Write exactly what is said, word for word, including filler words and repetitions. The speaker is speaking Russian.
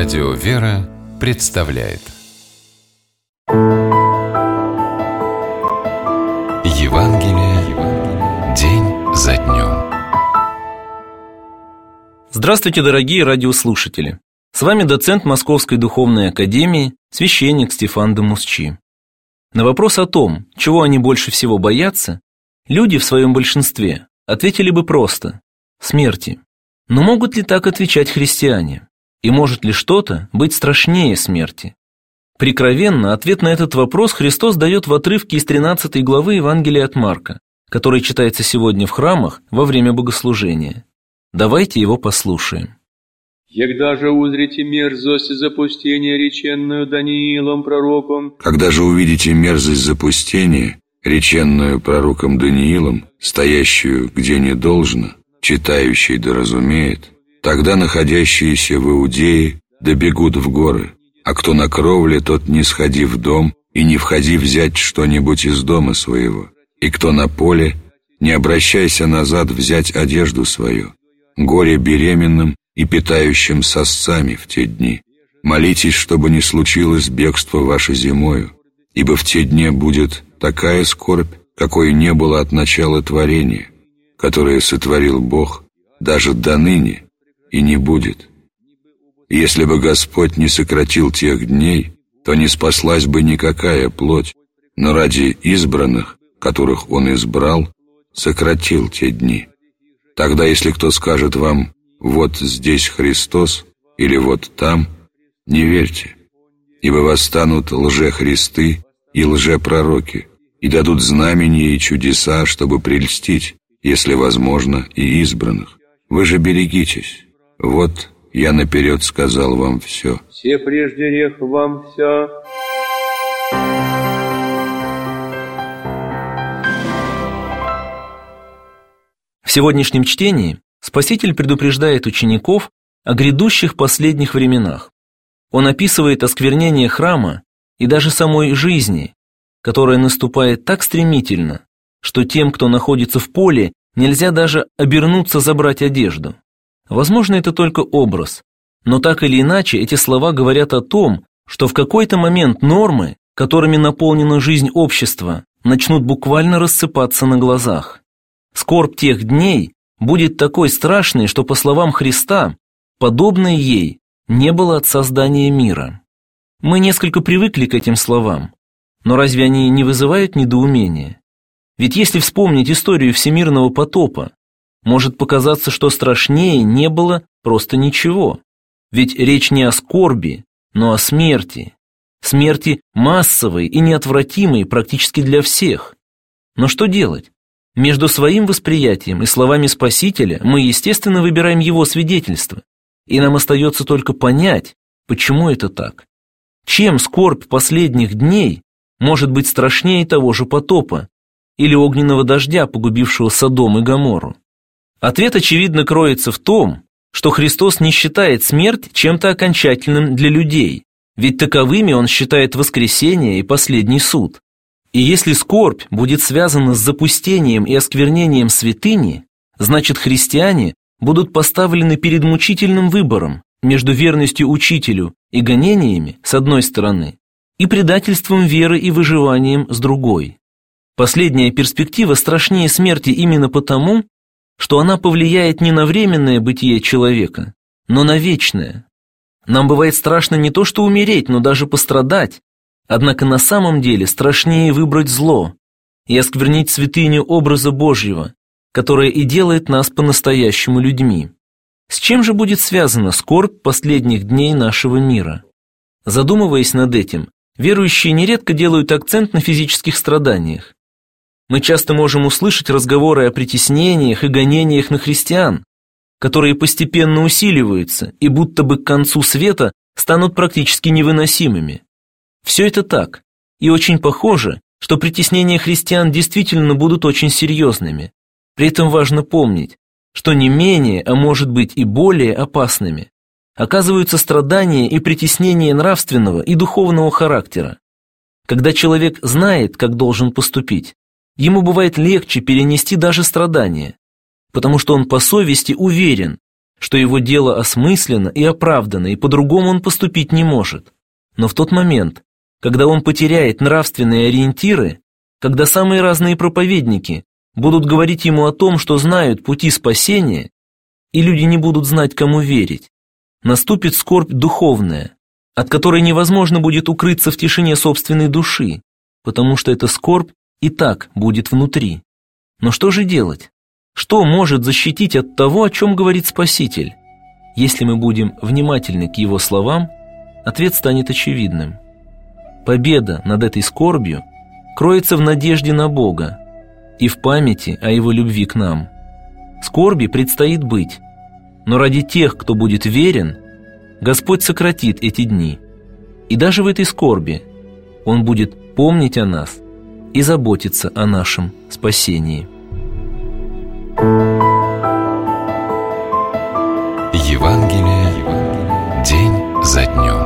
Радио «Вера» представляет Евангелие день за днем. Здравствуйте, дорогие радиослушатели! С вами доцент Московской духовной академии, священник Стефан де Мусчи. На вопрос о том, чего они больше всего боятся, люди в своем большинстве ответили бы просто – смерти. Но могут ли так отвечать христиане? И может ли что-то быть страшнее смерти? Прикровенно ответ на этот вопрос Христос дает в отрывке из тринадцатой главы Евангелия от Марка, который читается сегодня в храмах во время богослужения. Давайте его послушаем. «Егда же узрите мерзость запустения, реченную Даниилом пророком». Когда же увидите мерзость запустения, реченную пророком Даниилом, стоящую где не должно, читающий да разумеет, тогда находящиеся в Иудее добегут в горы, а кто на кровле, тот не сходи в дом и не входи взять что-нибудь из дома своего, и кто на поле, не обращайся назад взять одежду свою. Горе беременным и питающим сосцами в те дни. Молитесь, чтобы не случилось бегство ваше зимою, ибо в те дни будет такая скорбь, какой не было от начала творения, которое сотворил Бог, даже до ныне, и не будет. Если бы Господь не сократил тех дней, то не спаслась бы никакая плоть, но ради избранных, которых Он избрал, сократил те дни. Тогда, если кто скажет вам «вот здесь Христос» или «вот там», не верьте, ибо восстанут лжехристы и лжепророки, и дадут знамения и чудеса, чтобы прельстить, если возможно, и избранных. Вы же берегитесь. Вот я наперед сказал вам все. Все прежде рех вам вся. В сегодняшнем чтении Спаситель предупреждает учеников о грядущих последних временах. Он описывает осквернение храма и даже самой жизни, которая наступает так стремительно, что тем, кто находится в поле, нельзя даже обернуться забрать одежду. Возможно, это только образ, но так или иначе эти слова говорят о том, что в какой-то момент нормы, которыми наполнена жизнь общества, начнут буквально рассыпаться на глазах. Скорбь тех дней будет такой страшной, что, по словам Христа, подобной ей не было от создания мира. Мы несколько привыкли к этим словам, но разве они не вызывают недоумения? Ведь если вспомнить историю всемирного потопа, может показаться, что страшнее не было просто ничего. Ведь речь не о скорби, но о смерти. Смерти массовой и неотвратимой практически для всех. Но что делать? Между своим восприятием и словами Спасителя мы, естественно, выбираем его свидетельство, и нам остается только понять, почему это так. Чем скорбь последних дней может быть страшнее того же потопа или огненного дождя, погубившего Содом и Гоморру? Ответ, очевидно, кроется в том, что Христос не считает смерть чем-то окончательным для людей, ведь таковыми Он считает воскресение и последний суд. И если скорбь будет связана с запустением и осквернением святыни, значит, христиане будут поставлены перед мучительным выбором между верностью учителю и гонениями с одной стороны и предательством веры и выживанием с другой. Последняя перспектива страшнее смерти именно потому, что она повлияет не на временное бытие человека, но на вечное. Нам бывает страшно не то что умереть, но даже пострадать. Однако на самом деле страшнее выбрать зло и осквернить святыню образа Божьего, которая и делает нас по-настоящему людьми. С чем же будет связана скорбь последних дней нашего мира? Задумываясь над этим, верующие нередко делают акцент на физических страданиях. Мы часто можем услышать разговоры о притеснениях и гонениях на христиан, которые постепенно усиливаются и будто бы к концу света станут практически невыносимыми. Все это так, и очень похоже, что притеснения христиан действительно будут очень серьезными. При этом важно помнить, что не менее, а может быть и более опасными оказываются страдания и притеснения нравственного и духовного характера. Когда человек знает, как должен поступить, ему бывает легче перенести даже страдания, потому что он по совести уверен, что его дело осмысленно и оправдано, и по-другому он поступить не может. Но в тот момент, когда он потеряет нравственные ориентиры, когда самые разные проповедники будут говорить ему о том, что знают пути спасения, и люди не будут знать, кому верить, наступит скорбь духовная, от которой невозможно будет укрыться в тишине собственной души, потому что эта скорбь и так будет внутри. Но что же делать? Что может защитить от того, о чем говорит Спаситель? Если мы будем внимательны к его словам, ответ станет очевидным. Победа над этой скорбью кроется в надежде на Бога и в памяти о Его любви к нам. Скорби предстоит быть, но ради тех, кто будет верен, Господь сократит эти дни. И даже в этой скорби Он будет помнить о нас и заботиться о нашем спасении. Евангелие день за днем.